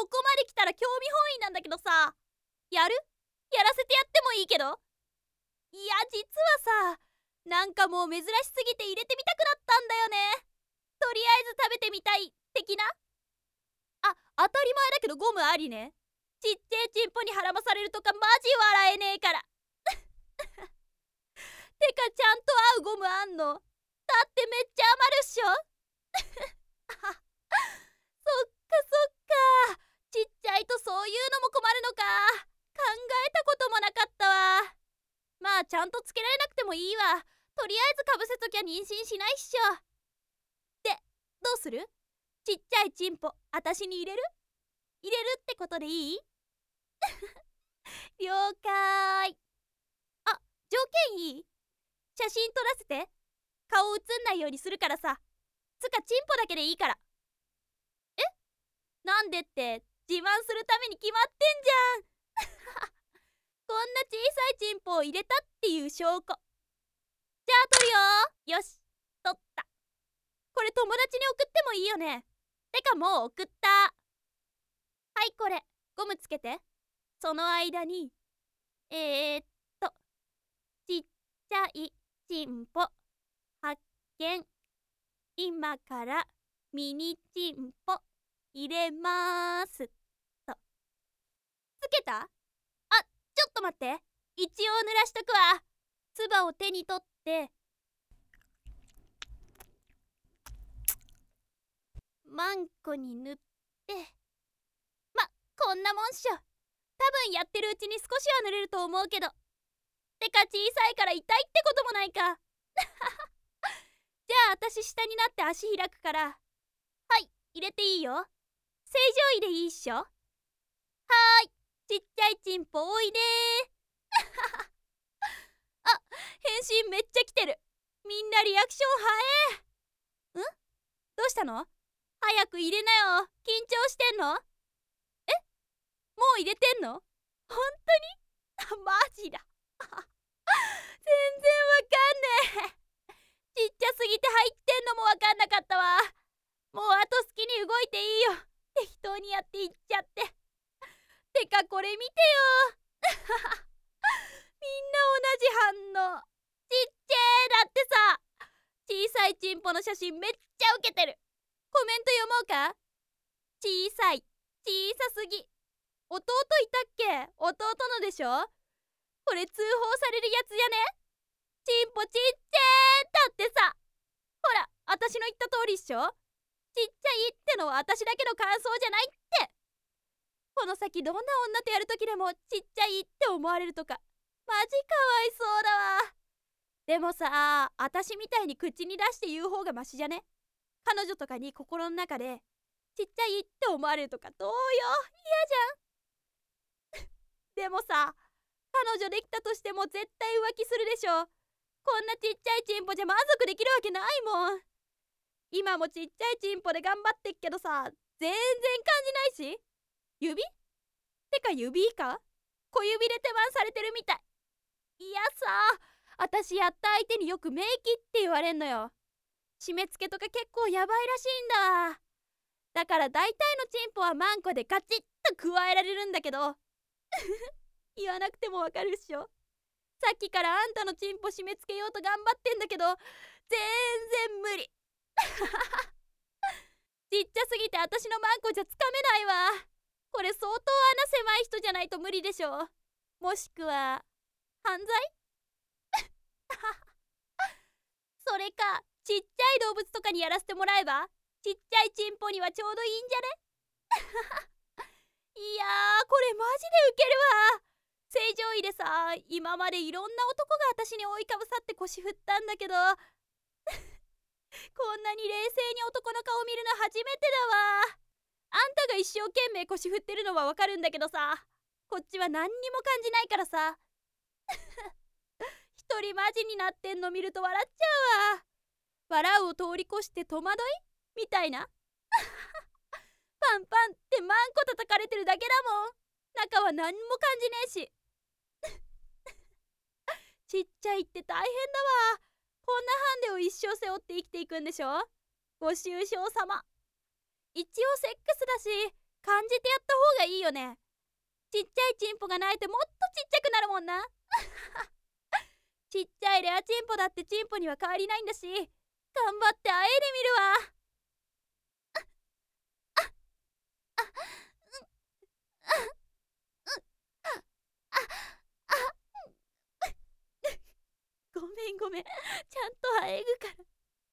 ここまで来たら興味本位なんだけどさ、やる？やらせてやってもいいけど。いや、実はさ、なんかもう珍しすぎて入れてみたくなったんだよね。とりあえず食べてみたい的な。あ、当たり前だけどゴムありね。ちっちゃいチンポにはらまされるとかマジ笑えねえから。てかちゃんと合うゴムあんの？だってめっちゃ余るっしょ。そっかそっか。ちっちゃいとそういうのも困るのか。考えたこともなかったわ。まあちゃんとつけられなくてもいいわ。とりあえずかぶせときゃ妊娠しないっしょ。で、どうする？ちっちゃいチンポ、あたしに入れる？入れるってことでいい？了解。あ、条件いい？写真撮らせて。顔映んないようにするからさ。つかチンポだけでいいから。え？なんでって自慢するために決まってんじゃん。こんな小さいチンポを入れたっていう証拠。じゃあ撮るよ。よし、撮った。これ友達に送ってもいいよね。てかもう送った。はい、これゴムつけて。その間にちっちゃいチンポ発見。今からミニチンポ入れまーすと。つけた？あ、ちょっと待って。一応濡らしとくわ。唾を手に取ってマンコに塗って、こんなもんっしょ。多分やってるうちに少しは塗れると思うけど。てか小さいから痛いってこともないか。じゃあ私下になって足開くから。はい、入れていいよ。正常位でいいっしょ。はーい、ちっちゃいチンポおいでー。あ、返信めっちゃ来てる。みんなリアクション早え。どうしたの？早く入れなよ。緊張してんの？もう入れてんの？本当に？マジだ。全然わかんねえ。ちっちゃすぎて入ってんのもわかんなかったわ。もうあと好きに動いていいよ。適当にやっていっちゃって。てかこれ見てよ。みんな同じ反応。ちっちゃーだってさ。小さいチンポの写真めっちゃウケてる。コメント読もうか。小さい、小さすぎ。弟いたっけ？弟のでしょ？これ通報されるやつじゃね？チンポちっちゃーだってさ。ほら、私の言った通りっしょ？ちっちゃいってのは私だけの感想じゃないって。この先どんな女とやるときでもちっちゃいって思われるとか、マジかわいそうだわ。でもさ、私みたいに口に出して言う方がマシじゃね？彼女とかに心の中でちっちゃいって思われるとかどうよ？嫌じゃん。でもさ、彼女できたとしても絶対浮気するでしょ。こんなちっちゃいチンポじゃ満足できるわけないもん。今もちっちゃいチンポで頑張ってっけどさ、全然感じないし。指？てか指か？小指で手番されてるみたい。いやさ、私やった相手によく名器って言われんのよ。締め付けとか結構やばいらしいんだ。だから大体のチンポはマンコでガチッと加えられるんだけど。言わなくてもわかるっしょ。さっきからあんたのチンポ締め付けようと頑張ってんだけど、全然無理。ちっちゃすぎて私のマンコじゃつかめないわ。これ相当穴狭い人じゃないと無理でしょ。もしくは犯罪？それかちっちゃい動物とかにやらせてもらえばちっちゃいチンポにはちょうどいいんじゃね？いやー、これマジでウケるわ。正常位でさ、今までいろんな男が私に覆いかぶさって腰振ったんだけど、こんなに冷静に男の顔見るの初めてだわ。あんたが一生懸命腰振ってるのはわかるんだけどさ、こっちは何にも感じないからさ。一人マジになってんの見ると笑っちゃうわ。笑うを通り越して戸惑いみたいな。パンパンってマンコ叩かれてるだけだもん。中は何も感じねえし。ちっちゃいって大変だわ。こんなハンデを一生背負って生きていくんでしょ？ご愁傷様。一応セックスだし、 感じてやった方がいいよね。ちっちゃいチンポがないともっとちっちゃくなるもんな。ちっちゃいレアチンポだってチンポには変わりないんだし、頑張ってあえいでみるわ。ごめんごめん、ちゃんとあえぐから。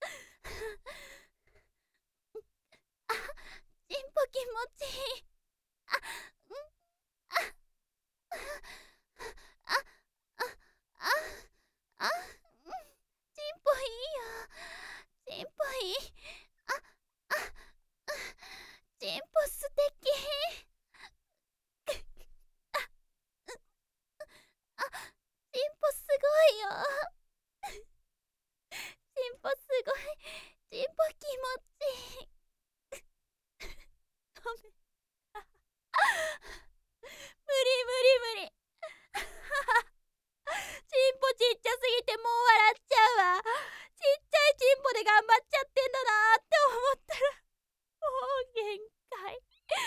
チンポ気持ちいい。チンポいいよ。チンポいい。チンポ素敵。チンポすごいよ。チンポすごい。チンポ気持ちいい。ごめん。無理無理無理。チンポちっちゃすぎてもう笑っちゃうわ。ちっちゃいチンポで頑張っちゃってんだなって思ったらもう限界。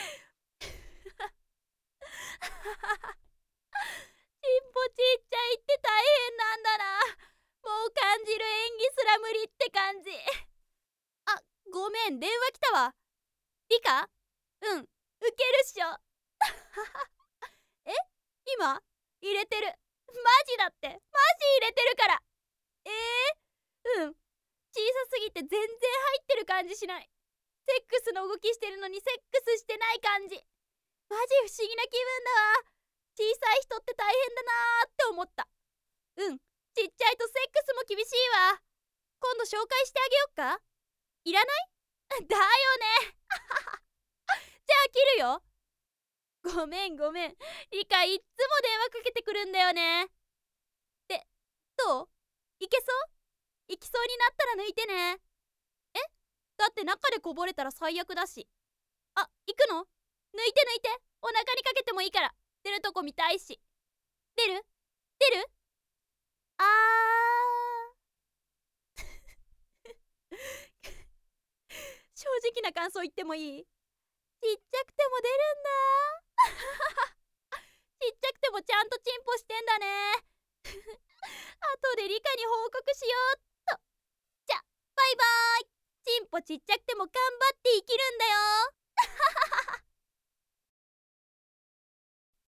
チンポちっちゃいって大変なんだな。もう感じる演技すら無理って感じ。あ、ごめん、電話来たわ。リカ？うん、ウケるっしょ。え？今？入れてる。マジだって。マジ入れてるから。うん。小さすぎて全然入ってる感じしない。セックスの動きしてるのにセックスしてない感じ。マジ不思議な気分だわ。小さい人って大変だなーって思った。うん。ちっちゃいとセックスも厳しいわ。今度紹介してあげよっか？いらないだよね。じゃあ切るよ。ごめんごめん。リカいっつも電話かけてくるんだよね。で、どう？いけそう？いきそうになったら抜いてね。え？だって中でこぼれたら最悪だし。あ、行くの？抜いて抜いて。お腹にかけてもいいから。出るとこ見たいし。出る？出る？あー。正直な感想言ってもいい？ちっちゃくても出るんだ。ちっちゃくてもちゃんとチンポしてんだね。後でリカに報告しようっと。じゃ、バイバーイ。チンポちっちゃくても頑張って生きるんだよ。